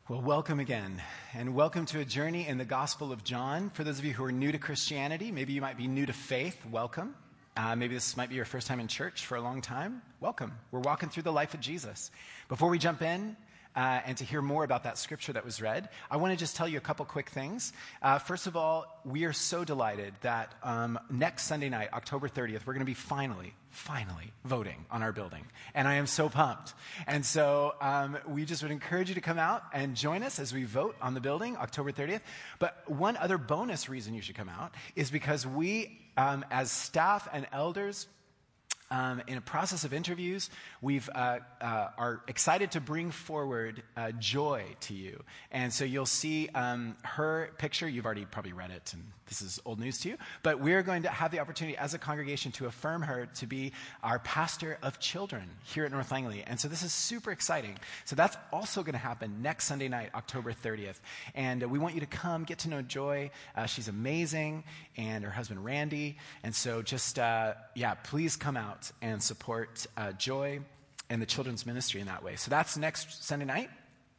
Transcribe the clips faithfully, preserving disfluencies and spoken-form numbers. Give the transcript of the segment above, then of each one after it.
Well, welcome again, and welcome to a journey in the Gospel of John. For those of you who are new to Christianity, maybe you might be new to faith, welcome. Uh, maybe this might be your first time in church for a long time, welcome. We're walking through the life of Jesus. Before we jump in, uh, and to hear more about that scripture that was read, I want to just tell you a couple quick things. Uh, first of all, we are so delighted that um, next Sunday night, October thirtieth, we're going to be finally, finally voting on our building. And I am so pumped. And so um, we just would encourage you to come out and join us as we vote on the building, October thirtieth. But one other bonus reason you should come out is because we, um, as staff and elders, Um, in a process of interviews, we've uh, uh, are excited to bring forward uh, Joy to you. And so you'll see um, her picture. You've already probably read it, and this is old news to you. But we're going to have the opportunity as a congregation to affirm her to be our pastor of children here at North Langley. And so this is super exciting. So that's also going to happen next Sunday night, October thirtieth. And uh, we want you to come, get to know Joy. Uh, she's amazing, and her husband, Randy. And so just, uh, yeah, please come out and support uh, Joy and the children's ministry in that way. So that's next Sunday night.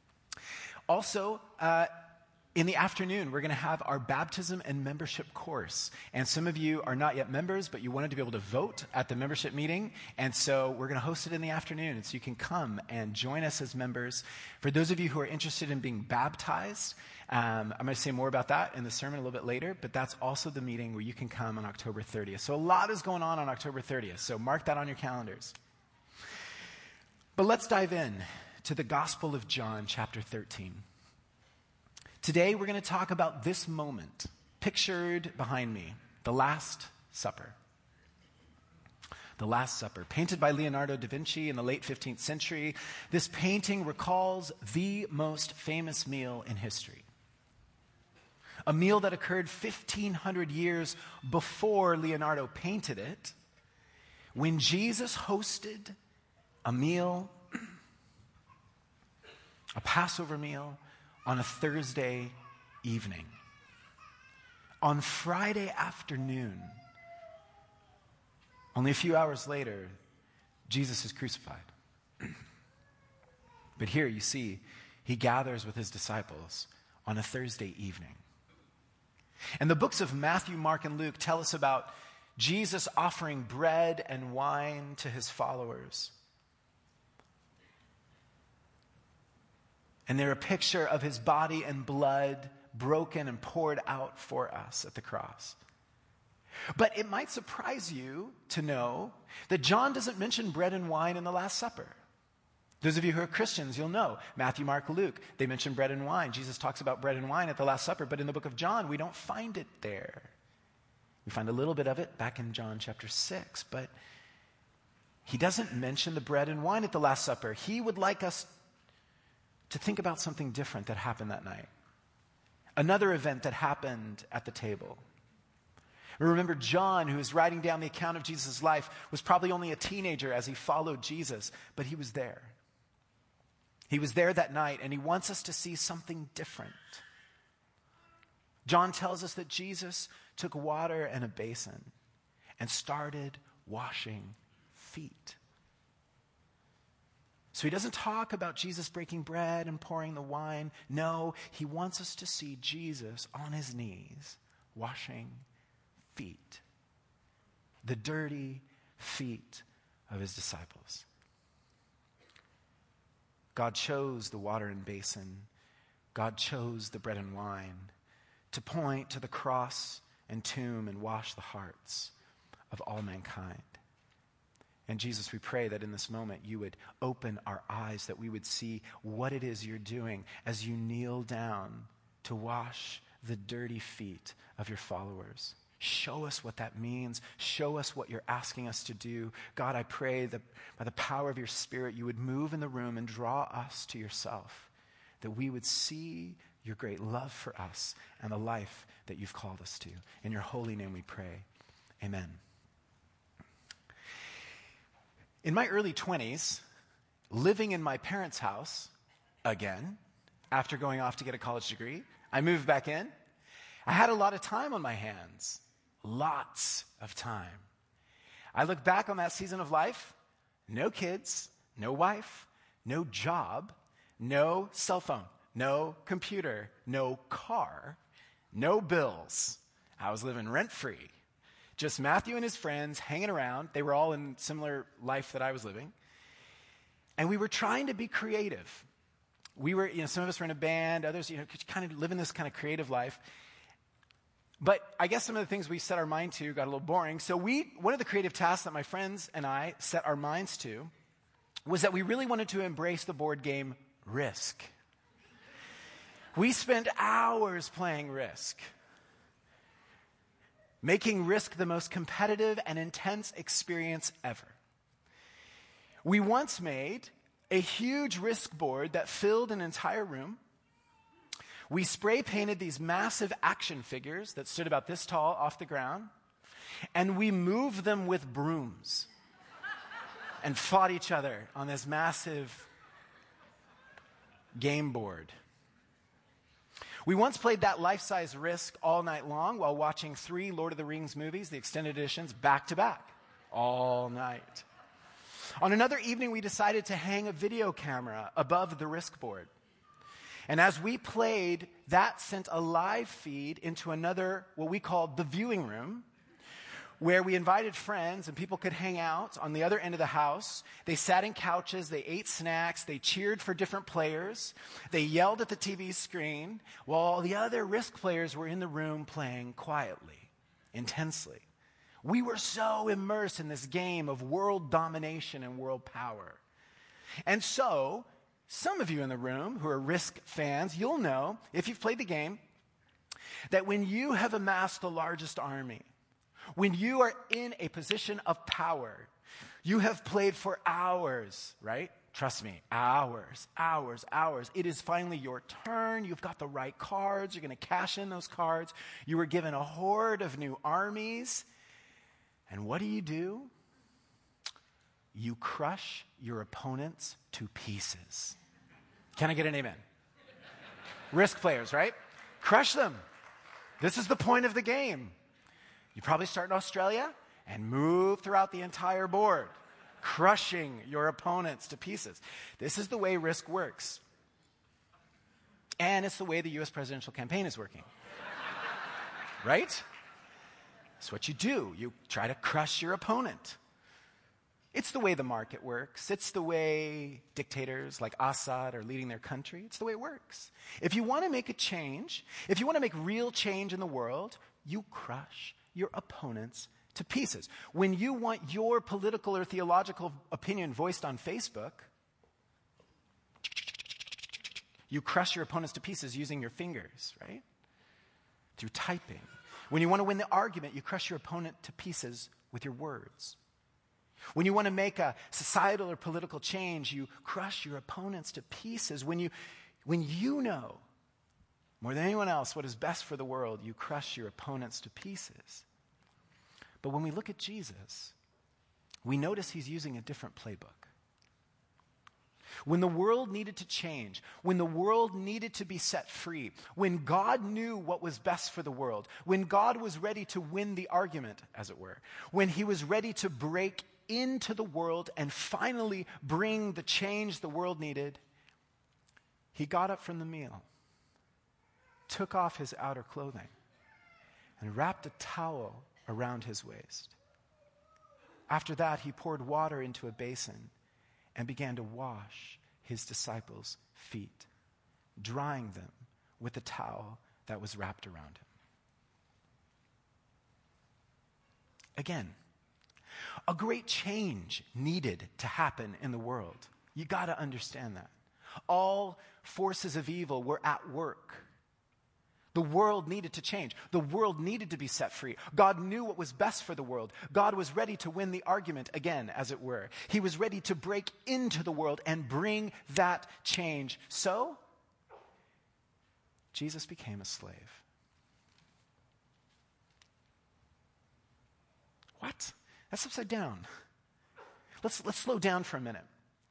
Also, uh, in the afternoon, we're going to have our baptism and membership course. And some of you are not yet members, but you wanted to be able to vote at the membership meeting. And so we're going to host it in the afternoon. And so you can come and join us as members. For those of you who are interested in being baptized, um, I'm going to say more about that in the sermon a little bit later. But that's also the meeting where you can come on October thirtieth. So a lot is going on on October thirtieth. So mark that on your calendars. But let's dive in to the Gospel of John, chapter thirteen. Today, we're going to talk about this moment, pictured behind me, the Last Supper. The Last Supper, painted by Leonardo da Vinci in the late fifteenth century. This painting recalls the most famous meal in history. A meal that occurred fifteen hundred years before Leonardo painted it, when Jesus hosted a meal, a Passover meal, on a Thursday evening. On Friday afternoon, only a few hours later, Jesus is crucified. But here you see, he gathers with his disciples on a Thursday evening. And the books of Matthew, Mark, and Luke tell us about Jesus offering bread and wine to his followers. And they're a picture of his body and blood broken and poured out for us at the cross. But it might surprise you to know that John doesn't mention bread and wine in the Last Supper. Those of you who are Christians, you'll know. Matthew, Mark, Luke, they mention bread and wine. Jesus talks about bread and wine at the Last Supper, but in the book of John, we don't find it there. We find a little bit of it back in John chapter six, but he doesn't mention the bread and wine at the Last Supper. He would like us to think about something different that happened that night. Another event that happened at the table. Remember, John, who is writing down the account of Jesus' life, was probably only a teenager as he followed Jesus, but he was there. He was there that night, and he wants us to see something different. John tells us that Jesus took water and a basin and started washing feet. So he doesn't talk about Jesus breaking bread and pouring the wine. No, he wants us to see Jesus on his knees washing feet. The dirty feet of his disciples. God chose the water and basin. God chose the bread and wine to point to the cross and tomb and wash the hearts of all mankind. And Jesus, we pray that in this moment you would open our eyes, that we would see what it is you're doing as you kneel down to wash the dirty feet of your followers. Show us what that means. Show us what you're asking us to do. God, I pray that by the power of your Spirit, you would move in the room and draw us to yourself, that we would see your great love for us and the life that you've called us to. In your holy name we pray. Amen. In my early twenties, living in my parents' house, again, after going off to get a college degree, I moved back in. I had a lot of time on my hands. Lots of time. I look back on that season of life, no kids, no wife, no job, no cell phone, no computer, no car, no bills. I was living rent-free. Just Matthew and his friends hanging around. They were all in similar life that I was living. And we were trying to be creative. We were, you know, some of us were in a band, others, you know, kind of living this kind of creative life. But I guess some of the things we set our mind to got a little boring. So we, one of the creative tasks that my friends and I set our minds to was that we really wanted to embrace the board game Risk. We spent hours playing Risk, making Risk the most competitive and intense experience ever. We once made a huge Risk board that filled an entire room. We spray painted these massive action figures that stood about this tall off the ground, and we moved them with brooms and fought each other on this massive game board. We once played that life-size Risk all night long while watching three Lord of the Rings movies, the extended editions, back to back, all night. On another evening, we decided to hang a video camera above the Risk board. And as we played, that sent a live feed into another, what we called the viewing room, where we invited friends and people could hang out on the other end of the house. They sat in couches, they ate snacks, they cheered for different players, they yelled at the T V screen, while the other Risk players were in the room playing quietly, intensely. We were so immersed in this game of world domination and world power. And so, some of you in the room who are Risk fans, you'll know, if you've played the game, that when you have amassed the largest army, when you are in a position of power, you have played for hours, right? Trust me, hours, hours, hours. It is finally your turn. You've got the right cards. You're going to cash in those cards. You were given a horde of new armies. And what do you do? You crush your opponents to pieces. Can I get an amen? Risk players, right? Crush them. This is the point of the game. You probably start in Australia and move throughout the entire board, crushing your opponents to pieces. This is the way Risk works. And it's the way the U S presidential campaign is working. Right? It's what you do. You try to crush your opponent. It's the way the market works. It's the way dictators like Assad are leading their country. It's the way it works. If you want to make a change, if you want to make real change in the world, you crush your opponents to pieces. When you want your political or theological opinion voiced on Facebook, you crush your opponents to pieces using your fingers, right? Through typing. When you want to win the argument, you crush your opponent to pieces with your words. When you want to make a societal or political change, you crush your opponents to pieces. When you, when you know more than anyone else what is best for the world, you crush your opponents to pieces. But when we look at Jesus, we notice he's using a different playbook. When the world needed to change, when the world needed to be set free, when God knew what was best for the world, when God was ready to win the argument, as it were, when he was ready to break into the world and finally bring the change the world needed, he got up from the meal, took off his outer clothing, and wrapped a towel around his waist. After that, he poured water into a basin and began to wash his disciples' feet, drying them with the towel that was wrapped around him. Again, a great change needed to happen in the world. You got to understand that. All forces of evil were at work. The world needed to change. The world needed to be set free. God knew what was best for the world. God was ready to win the argument again, as it were. He was ready to break into the world and bring that change. So, Jesus became a slave. What? That's upside down. Let's, let's slow down for a minute.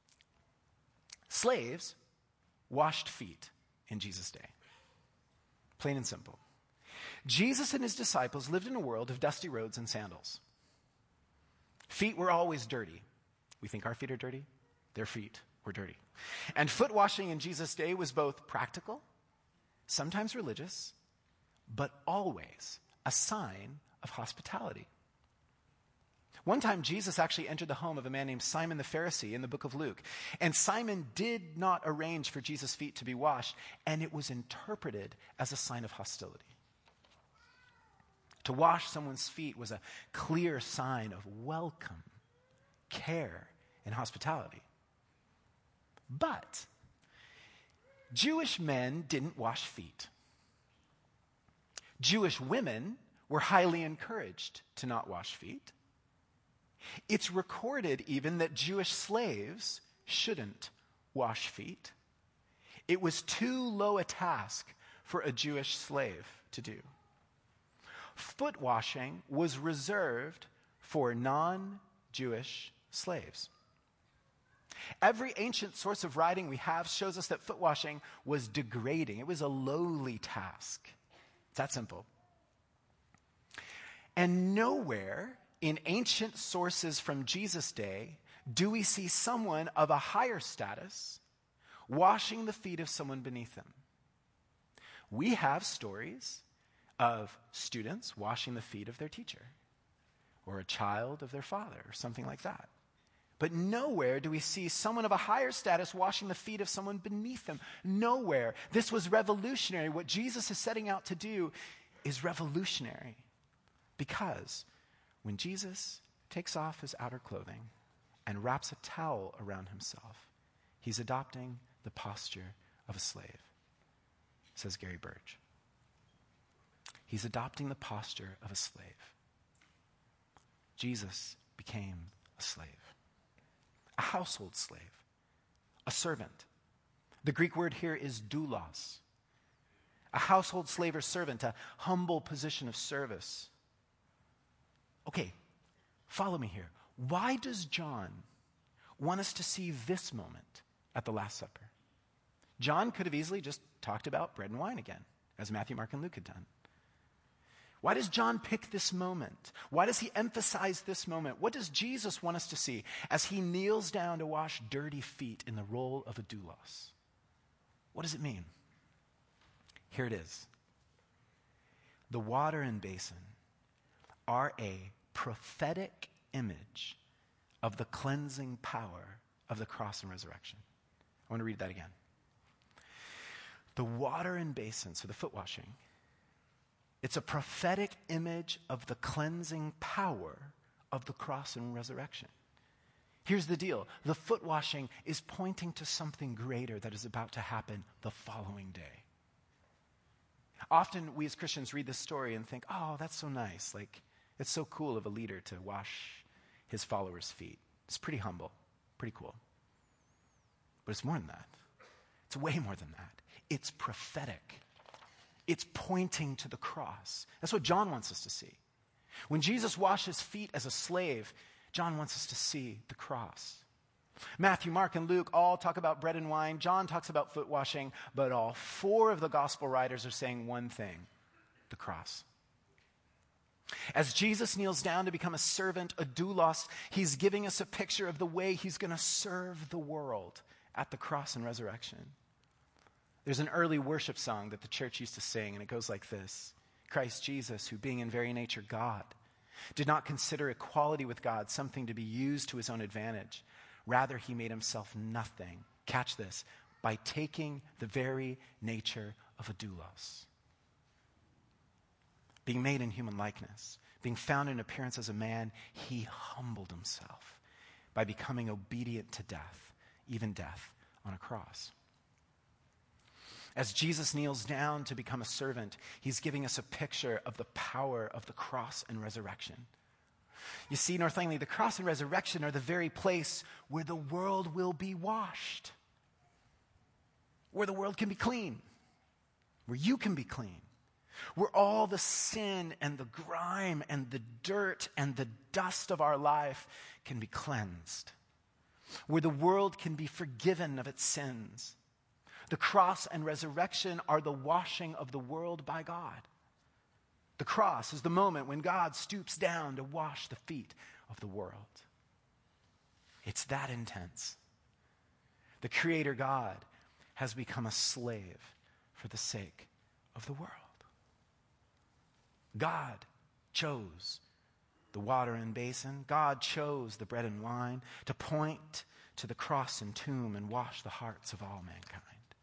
Slaves washed feet in Jesus' day. Plain and simple. Jesus and his disciples lived in a world of dusty roads and sandals. Feet were always dirty. We think our feet are dirty. Their feet were dirty. And foot washing in Jesus' day was both practical, sometimes religious, but always a sign of hospitality. One time, Jesus actually entered the home of a man named Simon the Pharisee in the book of Luke. And Simon did not arrange for Jesus' feet to be washed, and it was interpreted as a sign of hostility. To wash someone's feet was a clear sign of welcome, care, and hospitality. But Jewish men didn't wash feet. Jewish women were highly encouraged to not wash feet. It's recorded even that Jewish slaves shouldn't wash feet. It was too low a task for a Jewish slave to do. Foot washing was reserved for non-Jewish slaves. Every ancient source of writing we have shows us that foot washing was degrading. It was a lowly task. It's that simple. And nowhere in ancient sources from Jesus' day do we see someone of a higher status washing the feet of someone beneath them. We have stories of students washing the feet of their teacher, or a child of their father, or something like that. But nowhere do we see someone of a higher status washing the feet of someone beneath them. Nowhere. This was revolutionary. What Jesus is setting out to do is revolutionary. Because when Jesus takes off his outer clothing and wraps a towel around himself, he's adopting the posture of a slave, says Gary Burge. He's adopting the posture of a slave. Jesus became a slave. A household slave, a servant. The Greek word here is doulos. A household slave or servant, a humble position of service. Okay, follow me here. Why does John want us to see this moment at the Last Supper? John could have easily just talked about bread and wine again, as Matthew, Mark, and Luke had done. Why does John pick this moment? Why does he emphasize this moment? What does Jesus want us to see as he kneels down to wash dirty feet in the role of a doulos? What does it mean? Here it is. The water and basin are a prophetic image of the cleansing power of the cross and resurrection. I want to read that again. The water and basin, so the foot washing, it's a prophetic image of the cleansing power of the cross and resurrection. Here's the deal. The foot washing is pointing to something greater that is about to happen the following day. Often we as Christians read this story and think, oh, that's so nice. Like, it's so cool of a leader to wash his followers' feet. It's pretty humble, pretty cool. But it's more than that. It's way more than that. It's prophetic. It's pointing to the cross. That's what John wants us to see. When Jesus washes feet as a slave, John wants us to see the cross. Matthew, Mark, and Luke all talk about bread and wine. John talks about foot washing, but all four of the gospel writers are saying one thing: the cross. As Jesus kneels down to become a servant, a doulos, he's giving us a picture of the way he's going to serve the world at the cross and resurrection. There's an early worship song that the church used to sing, and it goes like this: Christ Jesus, who being in very nature God, did not consider equality with God something to be used to his own advantage. Rather, he made himself nothing. Catch this: by taking the very nature of a doulos. Being made in human likeness, being found in appearance as a man, he humbled himself by becoming obedient to death, even death on a cross. As Jesus kneels down to become a servant, he's giving us a picture of the power of the cross and resurrection. You see, North Langley, the cross and resurrection are the very place where the world will be washed, where the world can be clean, where you can be clean, where all the sin and the grime and the dirt and the dust of our life can be cleansed, where the world can be forgiven of its sins. The cross and resurrection are the washing of the world by God. The cross is the moment when God stoops down to wash the feet of the world. It's that intense. The Creator God has become a slave for the sake of the world. God chose the water and basin. God chose the bread and wine to point to the cross and tomb and wash the hearts of all mankind.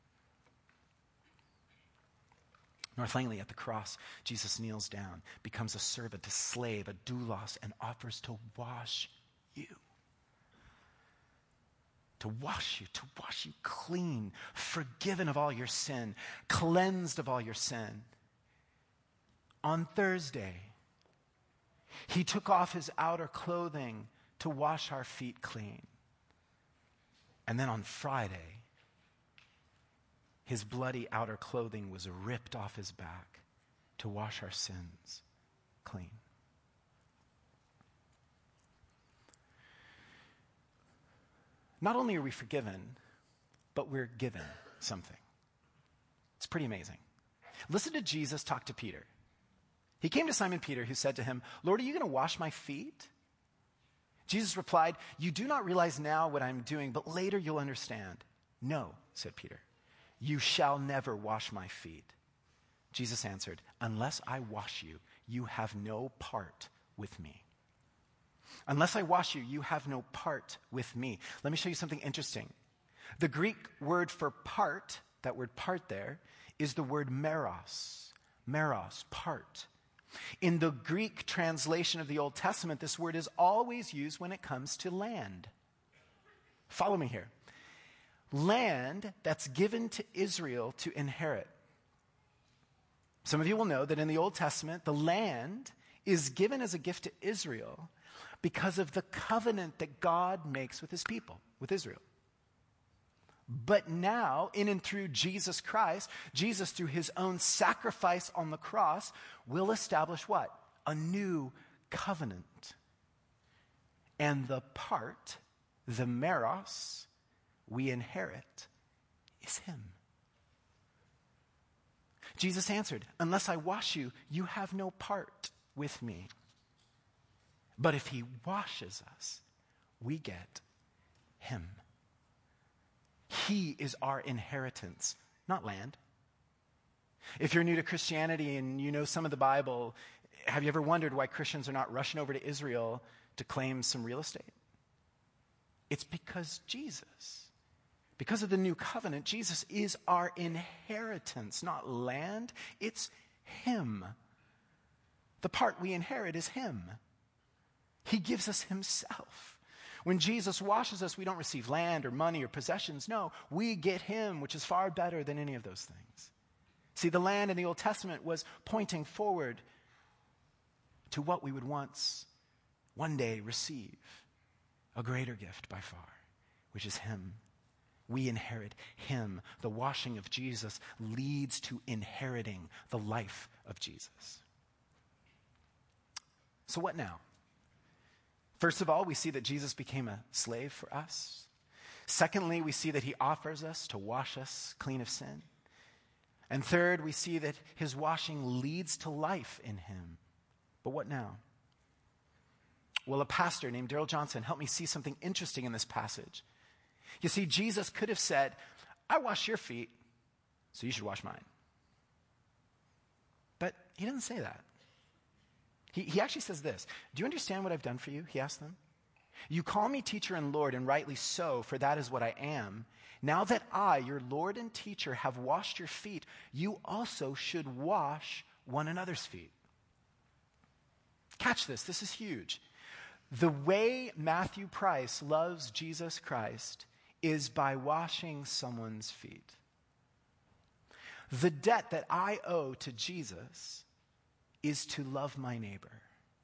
North Langley, at the cross, Jesus kneels down, becomes a servant, a slave, a doulos, and offers to wash you. To wash you, to wash you clean, forgiven of all your sin, cleansed of all your sin. On Thursday, he took off his outer clothing to wash our feet clean. And then on Friday, his bloody outer clothing was ripped off his back to wash our sins clean. Not only are we forgiven, but we're given something. It's pretty amazing. Listen to Jesus talk to Peter. He came to Simon Peter, who said to him, "Lord, are you going to wash my feet?" Jesus replied, "You do not realize now what I'm doing, but later you'll understand." "No," said Peter, "you shall never wash my feet." Jesus answered, "Unless I wash you, you have no part with me." Unless I wash you, you have no part with me. Let me show you something interesting. The Greek word for part, that word part there, is the word meros. Meros, part. In the Greek translation of the Old Testament, this word is always used when it comes to land. Follow me here. Land that's given to Israel to inherit. Some of you will know that in the Old Testament, the land is given as a gift to Israel because of the covenant that God makes with his people, with Israel. But now, in and through Jesus Christ, Jesus, through his own sacrifice on the cross, will establish what? A new covenant. And the part, the meros, we inherit is him. Jesus answered, "Unless I wash you, you have no part with me. But if he washes us, we get him." He is our inheritance, not land. If you're new to Christianity and you know some of the Bible, have you ever wondered why Christians are not rushing over to Israel to claim some real estate? It's because Jesus, because of the new covenant, Jesus is our inheritance, not land. It's him. The part we inherit is him. He gives us himself. When Jesus washes us, we don't receive land or money or possessions. No, we get him, which is far better than any of those things. See, the land in the Old Testament was pointing forward to what we would once, one day, receive. A greater gift by far, which is him. We inherit him. The washing of Jesus leads to inheriting the life of Jesus. So what now? First of all, we see that Jesus became a slave for us. Secondly, we see that he offers us to wash us clean of sin. And third, we see that his washing leads to life in him. But what now? Well, a pastor named Daryl Johnson helped me see something interesting in this passage. You see, Jesus could have said, "I wash your feet, so you should wash mine." But he doesn't say that. He, he actually says this. "Do you understand what I've done for you?" he asked them. "You call me teacher and Lord, and rightly so, for that is what I am. Now that I, your Lord and teacher, have washed your feet, you also should wash one another's feet." Catch this. This is huge. The way Matthew Price loves Jesus Christ is by washing someone's feet. The debt that I owe to Jesus is to love my neighbor.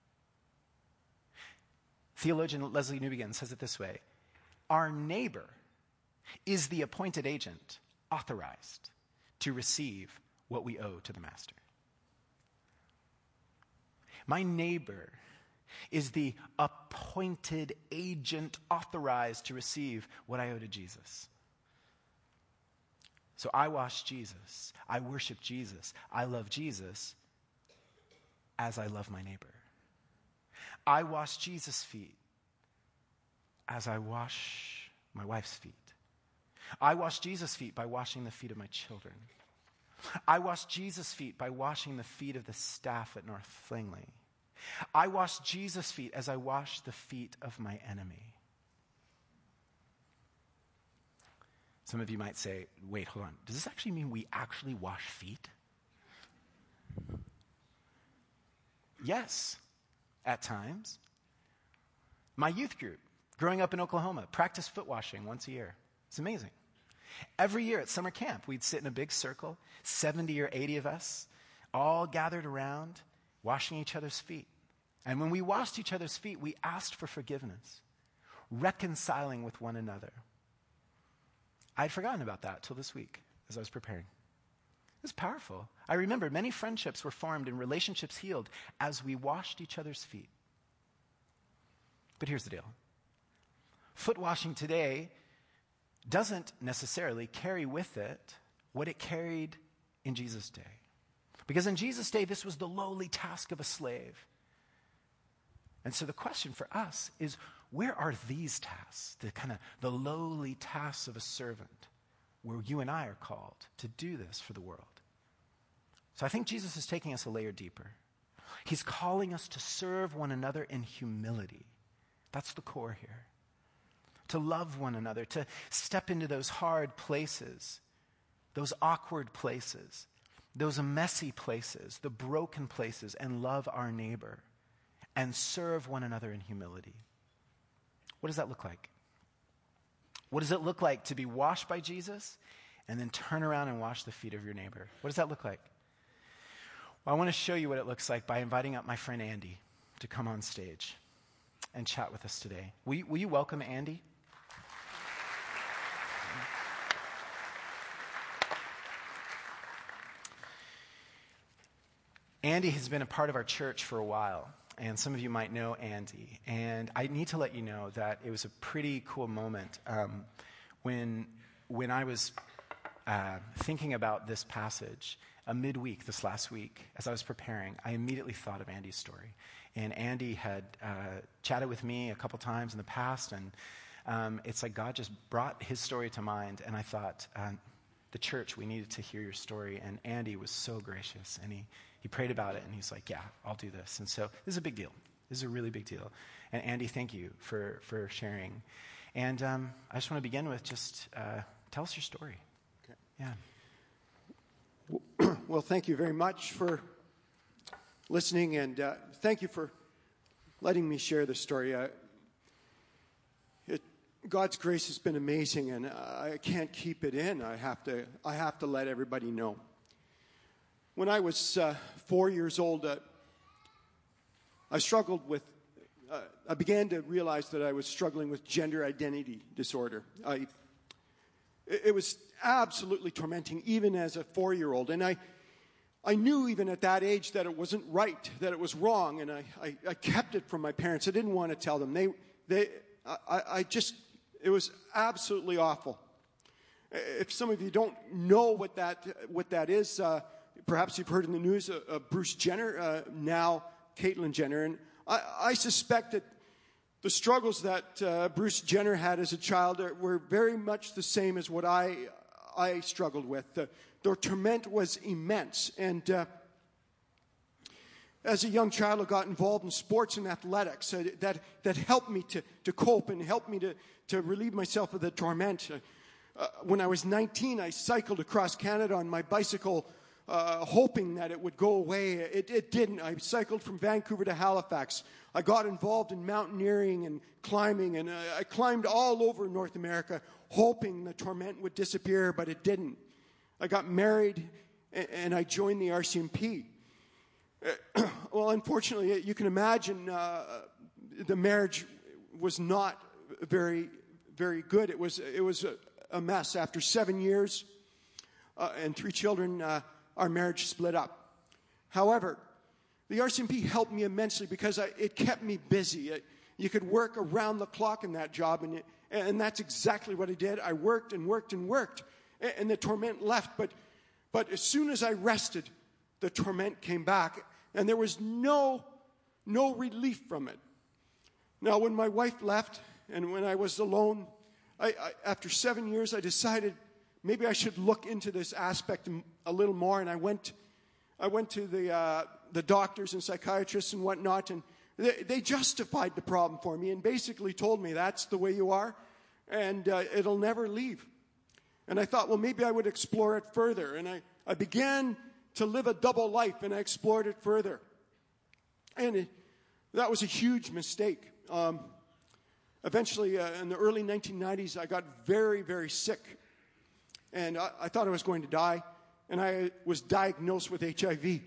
Theologian Leslie Newbegin says it this way: our neighbor is the appointed agent authorized to receive what we owe to the master. My neighbor is the appointed agent authorized to receive what I owe to Jesus. So I wash Jesus. I worship Jesus. I love Jesus as I love my neighbor. I wash Jesus' feet as I wash my wife's feet. I wash Jesus' feet by washing the feet of my children. I wash Jesus' feet by washing the feet of the staff at North Langley. I wash Jesus' feet as I wash the feet of my enemy. Some of you might say, wait, hold on. Does this actually mean we actually wash feet? Yes, at times. My youth group, growing up in Oklahoma, practiced foot washing once a year. It's amazing. Every year at summer camp, we'd sit in a big circle, seventy or eighty of us, all gathered around, washing each other's feet. And when we washed each other's feet, we asked for forgiveness, reconciling with one another. I'd forgotten about that till this week as I was preparing. It was powerful. I remember many friendships were formed and relationships healed as we washed each other's feet. But here's the deal. Foot washing today doesn't necessarily carry with it what it carried in Jesus' day. Because in Jesus' day, this was the lowly task of a slave. And so the question for us is, where are these tasks, the kind of the lowly tasks of a servant, where you and I are called to do this for the world? So I think Jesus is taking us a layer deeper. He's calling us to serve one another in humility. That's the core here. To love one another, to step into those hard places, those awkward places, those messy places, the broken places, and love our neighbor and serve one another in humility. What does that look like? What does it look like to be washed by Jesus and then turn around and wash the feet of your neighbor? What does that look like? Well, I want to show you what it looks like by inviting up my friend Andy to come on stage and chat with us today. Will you, will you welcome Andy? Andy has been a part of our church for a while, and some of you might know Andy. And I need to let you know that it was a pretty cool moment um, when, when I was uh, thinking about this passage uh, midweek, this last week, as I was preparing. I immediately thought of Andy's story. And Andy had uh, chatted with me a couple times in the past, and um, it's like God just brought his story to mind, and I thought, um, the church, we needed to hear your story. And Andy was so gracious, and he He prayed about it, and he's like, yeah, I'll do this. And so this is a big deal. This is a really big deal. And Andy, thank you for, for sharing. And um, I just want to begin with just uh, tell us your story. Okay. Yeah. Well, thank you very much for listening, and uh, thank you for letting me share this story. Uh, it, God's grace has been amazing, and I can't keep it in. I have to, I have to let everybody know. When I was uh, four years old, uh, I struggled with, uh, I began to realize that I was struggling with gender identity disorder. I, it, it was absolutely tormenting, even as a four-year-old. And I, I knew even at that age that it wasn't right, that it was wrong, and I, I, I kept it from my parents. I didn't want to tell them. They, they, I, I just, it was absolutely awful. If some of you don't know what that, what that is, uh, perhaps you've heard in the news of uh, uh, Bruce Jenner, uh, now Caitlyn Jenner. And I, I suspect that the struggles that uh, Bruce Jenner had as a child are, were very much the same as what I I struggled with. The, the torment was immense. And uh, as a young child, I got involved in sports and athletics. Uh, that, that helped me to, to cope and helped me to, to relieve myself of the torment. Uh, when I was nineteen, I cycled across Canada on my bicycle, Uh, hoping that it would go away. It, it didn't. I cycled from Vancouver to Halifax. I got involved in mountaineering and climbing, and uh, I climbed all over North America, hoping the torment would disappear, but it didn't. I got married, and, and I joined the R C M P. Uh, well, unfortunately, you can imagine uh, the marriage was not very, very good. It was, it was a, a mess. After seven years uh, and three children, uh, our marriage split up. However, the R C M P helped me immensely because I, it kept me busy. It, you could work around the clock in that job, and, it, and that's exactly what I did. I worked and worked and worked, and, and the torment left. But, but as soon as I rested, the torment came back, and there was no, no relief from it. Now, when my wife left, and when I was alone, I, I, after seven years, I decided maybe I should look into this aspect a little more, and I went, I went to the uh, the doctors and psychiatrists and whatnot, and they, they justified the problem for me and basically told me that's the way you are, and uh, it'll never leave. And I thought, well, maybe I would explore it further, and I, I began to live a double life, and I explored it further. And it, that was a huge mistake. Um, eventually, uh, in the early nineteen nineties, I got very, very sick. And I, I thought I was going to die. And I was diagnosed with H I V.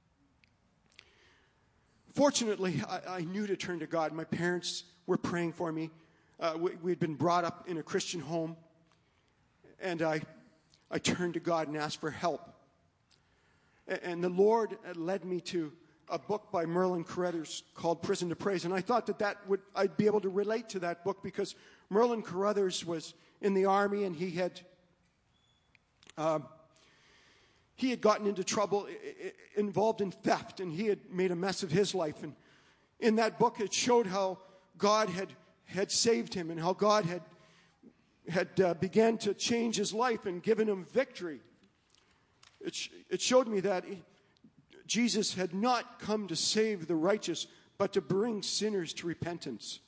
Fortunately, I, I knew to turn to God. My parents were praying for me. Uh, we, we'd been brought up in a Christian home. And I, I turned to God and asked for help. And, and the Lord led me to a book by Merlin Carothers called Prison to Praise. And I thought that, that would, I'd be able to relate to that book because Merlin Carothers was in the army and he had um, he had gotten into trouble involved in theft, and he had made a mess of his life. And in that book it showed how God had, had saved him and how God had, had uh, began to change his life and given him victory. It, sh- it showed me that he, Jesus had not come to save the righteous, but to bring sinners to repentance.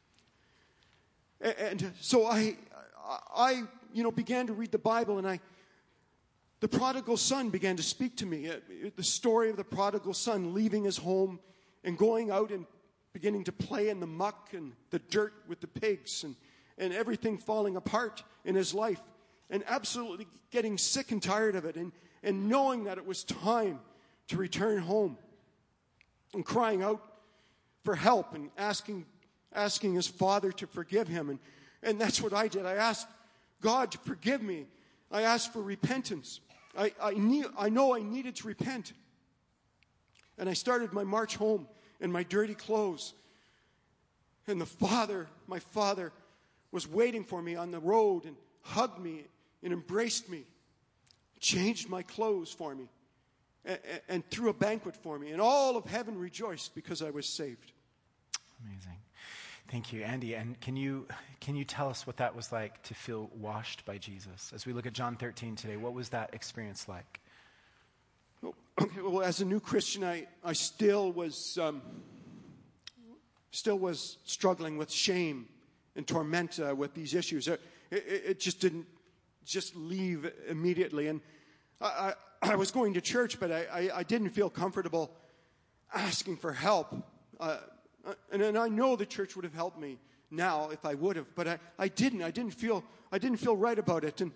And, and so I, I, you know, began to read the Bible, and I, the prodigal son began to speak to me. The story of the prodigal son leaving his home and going out and beginning to play in the muck and the dirt with the pigs, and, and everything falling apart in his life, and absolutely getting sick and tired of it, and, and knowing that it was time to return home, and crying out for help and asking asking his father to forgive him. And, and that's what I did. I asked God to forgive me. I asked for repentance. I, I, knew, I know I needed to repent. And I started my march home in my dirty clothes. And the father, my father, was waiting for me on the road and hugged me and embraced me, changed my clothes for me, and, and threw a banquet for me. And all of heaven rejoiced because I was saved. Amazing. Thank you, Andy. And can you can you tell us what that was like to feel washed by Jesus? As we look at John thirteen today, what was that experience like? Okay, well, as a new Christian, I, I still was um, still was struggling with shame and torment uh, with these issues. It, it, it just didn't just leave immediately. And I, I, I was going to church, but I, I, I didn't feel comfortable asking for help. Uh, and, and I know the church would have helped me now if I would have, but I, I didn't. I didn't feel I didn't feel right about it. And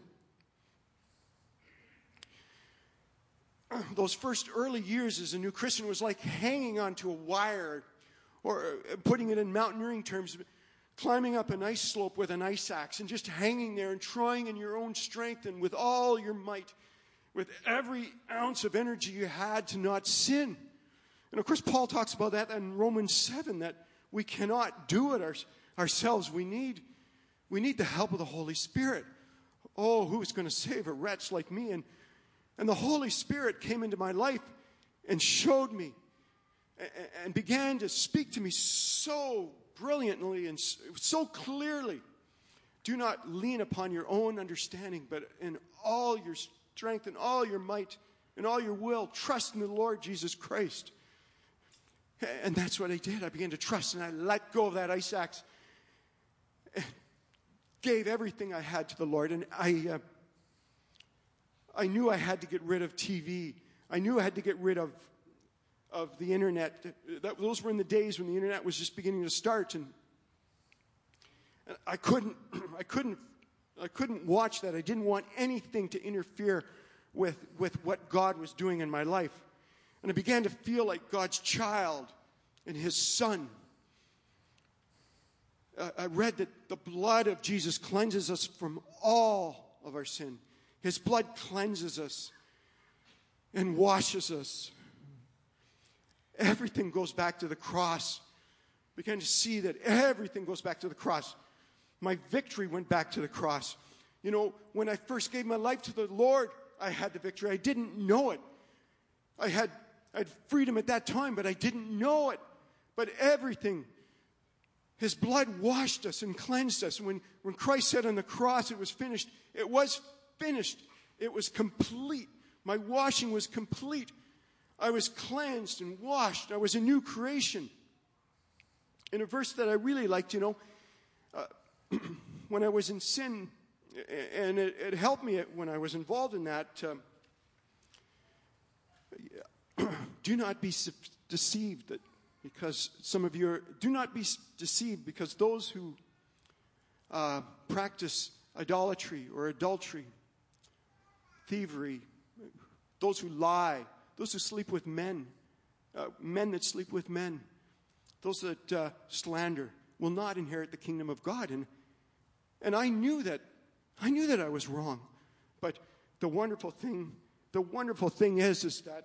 those first early years as a new Christian was like hanging onto a wire, or putting it in mountaineering terms, climbing up an ice slope with an ice axe and just hanging there and trying in your own strength and with all your might, with every ounce of energy you had to not sin. And of course, Paul talks about that in Romans seven, that we cannot do it our, ourselves. We need, we need the help of the Holy Spirit. Oh, who's going to save a wretch like me? And, and the Holy Spirit came into my life and showed me and, and began to speak to me so brilliantly and so clearly. Do not lean upon your own understanding, but in all your strength and all your might and all your will, trust in the Lord Jesus Christ. And that's what I did. I began to trust, and I let go of that ice axe, gave everything I had to the Lord. And I, uh, I knew I had to get rid of T V. I knew I had to get rid of of the internet. That, those were in the days when the internet was just beginning to start, and, and I couldn't, I couldn't, I couldn't watch that. I didn't want anything to interfere with with what God was doing in my life. And I began to feel like God's child and his son. Uh, I read that the blood of Jesus cleanses us from all of our sin. His blood cleanses us and washes us. Everything goes back to the cross. I began to see that everything goes back to the cross. My victory went back to the cross. You know, when I first gave my life to the Lord, I had the victory. I didn't know it. I had I had freedom at that time, but I didn't know it. But everything His blood washed us and cleansed us. When, when Christ said on the cross it was finished, it was finished. It was complete. My washing was complete. I was cleansed and washed. I was a new creation. In a verse that I really liked, you know, uh, when I was in sin, and it, it helped me when I was involved in that, um, do not be deceived that because some of you are, do not be deceived because those who uh, practice idolatry or adultery, thievery, those who lie, those who sleep with men, uh, men that sleep with men, those that uh, slander will not inherit the kingdom of God. And and I knew that I knew that I was wrong. But the wonderful thing, the wonderful thing is, is that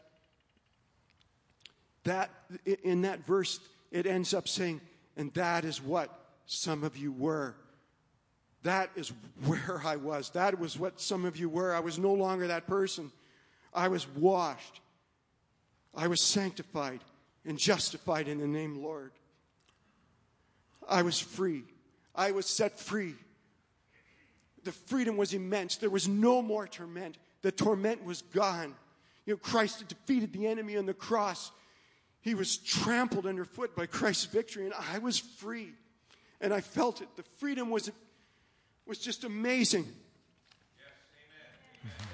that in that verse it ends up saying, and that is what some of you were. That is where I was. That was what some of you were. I was no longer that person. I was washed. I was sanctified and justified in the name Lord. I was free. I was set free. The freedom was immense. There was no more torment. The torment was gone. You know, Christ had defeated the enemy on the cross. He was trampled underfoot by Christ's victory, and I was free. And I felt it. The freedom was, was just amazing. Yes, amen.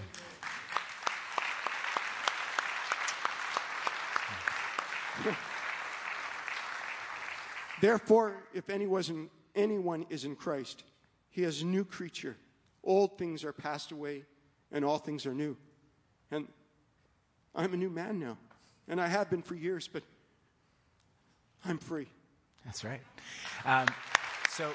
Therefore, if anyone, anyone is in Christ, he is a new creature. Old things are passed away, and all things are new. And I'm a new man now. And I have been for years, but I'm free. That's right. Um, so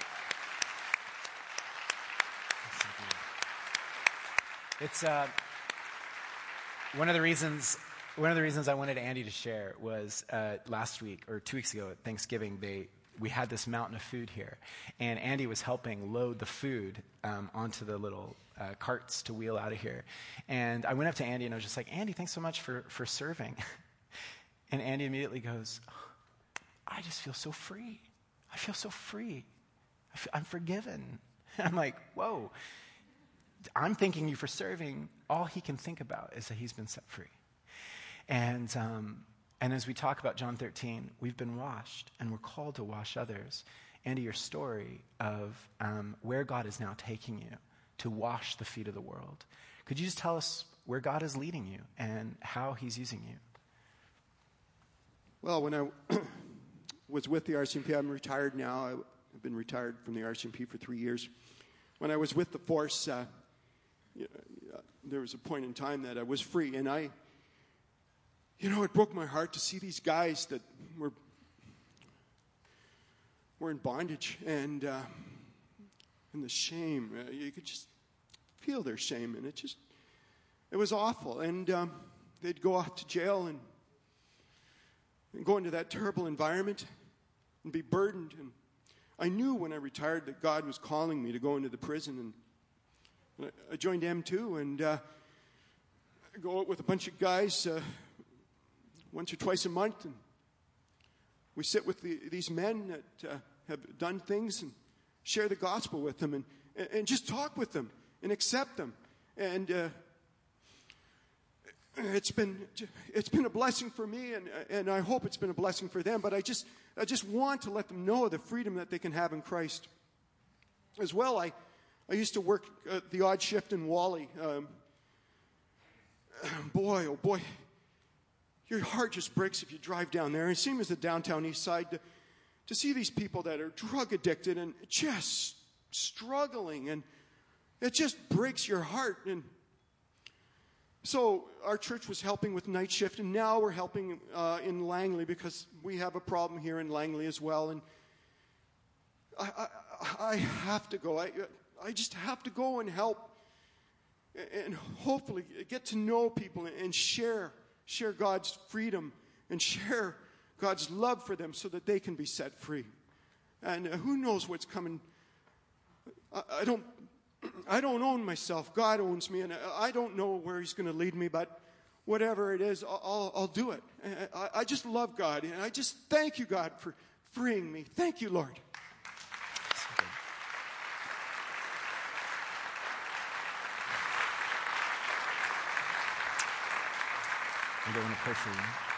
it's uh, one of the reasons. One of the reasons I wanted Andy to share was uh, last week or two weeks ago at Thanksgiving, they we had this mountain of food here, and Andy was helping load the food um, onto the little uh, carts to wheel out of here. And I went up to Andy and I was just like, Andy, thanks so much for for serving. And Andy immediately goes, I just feel so free. I feel so free. I feel, I'm forgiven. And I'm like, whoa. I'm thanking you for serving. All he can think about is that he's been set free. And um, and as we talk about John thirteen, we've been washed, and we're called to wash others. Andy, your story of um, where God is now taking you to wash the feet of the world. Could you just tell us where God is leading you and how he's using you? Well, when I was with the R C M P, I'm retired now. I've been retired from the R C M P for three years. When I was with the force, uh, you know, there was a point in time that I was free, and I... You know, it broke my heart to see these guys that were were in bondage, and uh, and the shame. Uh, you could just feel their shame, and it just it was awful. And um, they'd go off to jail and, and go into that terrible environment and be burdened. And I knew when I retired that God was calling me to go into the prison, and, and I, I joined M two, and uh, I go out with a bunch of guys. Uh, once or twice a month, and we sit with the, these men that uh, have done things and share the gospel with them, and, and, and just talk with them and accept them. And uh, it's been it's been a blessing for me, and and I hope it's been a blessing for them. But I just I just want to let them know the freedom that they can have in Christ. As well, I I used to work uh, the odd shift in Wally. Um, boy, oh boy. Your heart just breaks if you drive down there. And same as the downtown east side, to, to see these people that are drug addicted and just struggling, and it just breaks your heart. And so our church was helping with night shift, and now we're helping uh, in Langley because we have a problem here in Langley as well. And I, I, I have to go. I, I just have to go and help, and hopefully get to know people and share. Share God's freedom and share God's love for them so that they can be set free. And uh, who knows what's coming. I, I don't I don't own myself. God owns me, and I, I don't know where he's going to lead me, but whatever it is, I'll, I'll, I'll do it. I, I just love God, and I just thank you, God, for freeing me. Thank you, Lord. I want to pray for you.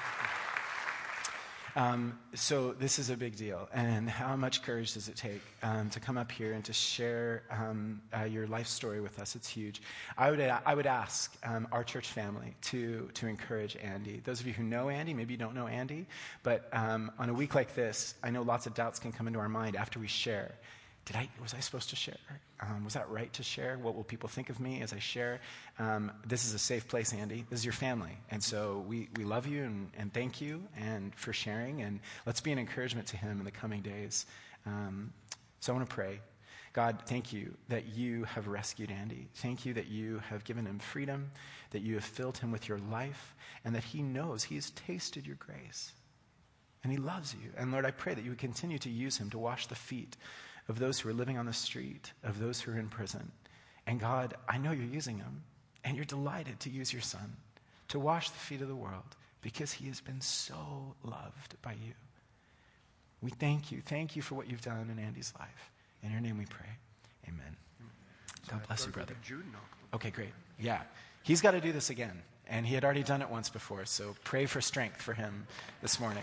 Um, so this is a big deal. And how much courage does it take um, to come up here and to share um, uh, your life story with us? It's huge. I would I would ask um, our church family to to encourage Andy. Those of you who know Andy, maybe you don't know Andy, but um, on a week like this, I know lots of doubts can come into our mind after we share. Did I, was I supposed to share? Um, was that right to share? What will people think of me as I share? Um, this is a safe place, Andy. This is your family. And so we, we love you and, and thank you and for sharing. And let's be an encouragement to him in the coming days. Um, so I want to pray. God, thank you that you have rescued Andy. Thank you that you have given him freedom, that you have filled him with your life, and that he knows he has tasted your grace. And he loves you. And Lord, I pray that you would continue to use him to wash the feet of those who are living on the street, of those who are in prison. And God, I know you're using him, and you're delighted to use your son to wash the feet of the world because he has been so loved by you. We thank you. Thank you for what you've done in Andy's life. In your name we pray. Amen. God bless you, brother. Okay, great. Yeah. He's got to do this again, and he had already done it once before, so pray for strength for him this morning.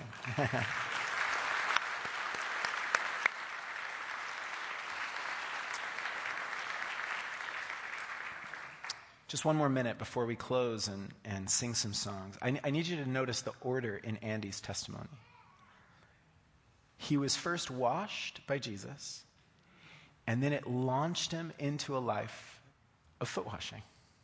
Just one more minute before we close and, and sing some songs. I, I need you to notice the order in Andy's testimony. He was first washed by Jesus, and then it launched him into a life of foot washing.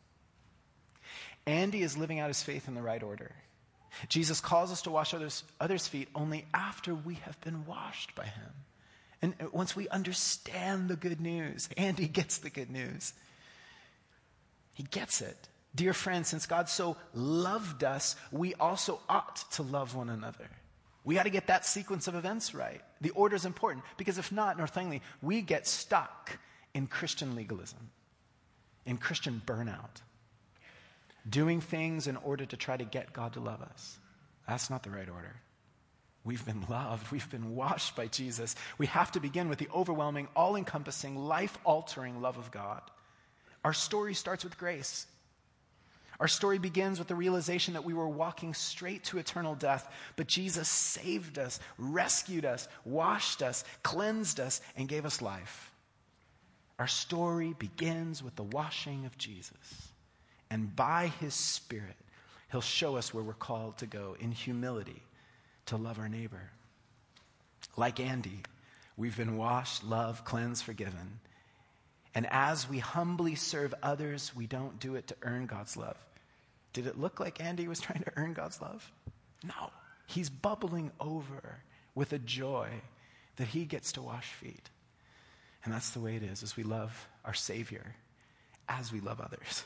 Andy is living out his faith in the right order. Jesus calls us to wash others, others' feet only after we have been washed by him. And once we understand the good news, Andy gets the good news. He gets it. Dear friends, since God so loved us, we also ought to love one another. We got to get that sequence of events right. The order is important, because if not, North Langley, we get stuck in Christian legalism, in Christian burnout, doing things in order to try to get God to love us. That's not the right order. We've been loved. We've been washed by Jesus. We have to begin with the overwhelming, all-encompassing, life-altering love of God. Our story starts with grace. Our story begins with the realization that we were walking straight to eternal death, but Jesus saved us, rescued us, washed us, cleansed us, and gave us life. Our story begins with the washing of Jesus. And by his Spirit, he'll show us where we're called to go in humility to love our neighbor. Like Andy, we've been washed, loved, cleansed, forgiven. And as we humbly serve others, we don't do it to earn God's love. Did it look like Andy was trying to earn God's love? No. He's bubbling over with a joy that he gets to wash feet. And that's the way it is as we love our Savior, as we love others.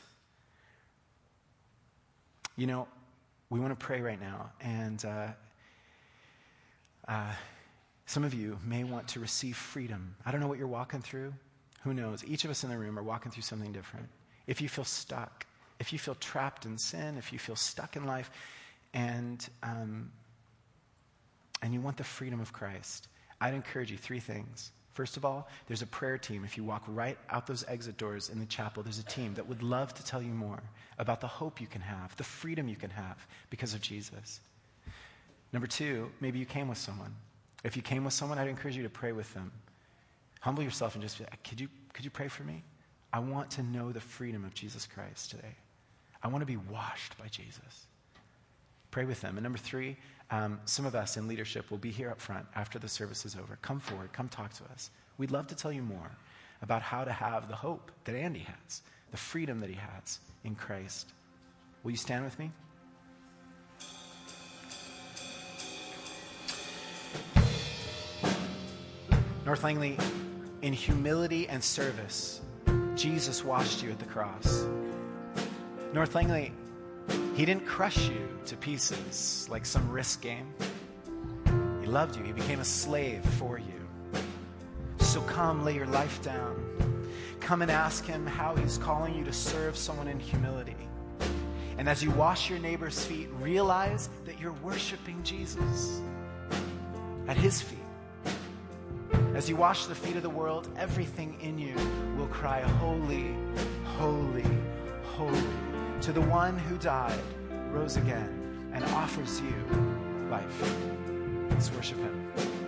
You know, we want to pray right now. And uh, uh, some of you may want to receive freedom. I don't know what you're walking through. Who knows? Each of us in the room are walking through something different. If you feel stuck, if you feel trapped in sin, if you feel stuck in life, and um, and you want the freedom of Christ, I'd encourage you three things. First of all, there's a prayer team. If you walk right out those exit doors in the chapel, there's a team that would love to tell you more about the hope you can have, the freedom you can have because of Jesus. Number two, maybe you came with someone. If you came with someone, I'd encourage you to pray with them. Humble yourself and just be like, could you, could you pray for me? I want to know the freedom of Jesus Christ today. I want to be washed by Jesus. Pray with them. And number three, um, some of us in leadership will be here up front after the service is over. Come forward. Come talk to us. We'd love to tell you more about how to have the hope that Andy has, the freedom that he has in Christ. Will you stand with me? North Langley, in humility and service, Jesus washed you at the cross. North Langley, he didn't crush you to pieces like some risk game. He loved you. He became a slave for you. So come, lay your life down. Come and ask him how he's calling you to serve someone in humility. And as you wash your neighbor's feet, realize that you're worshiping Jesus at his feet. As you wash the feet of the world, everything in you will cry, holy, holy, holy, to the one who died, rose again, and offers you life. Let's worship him.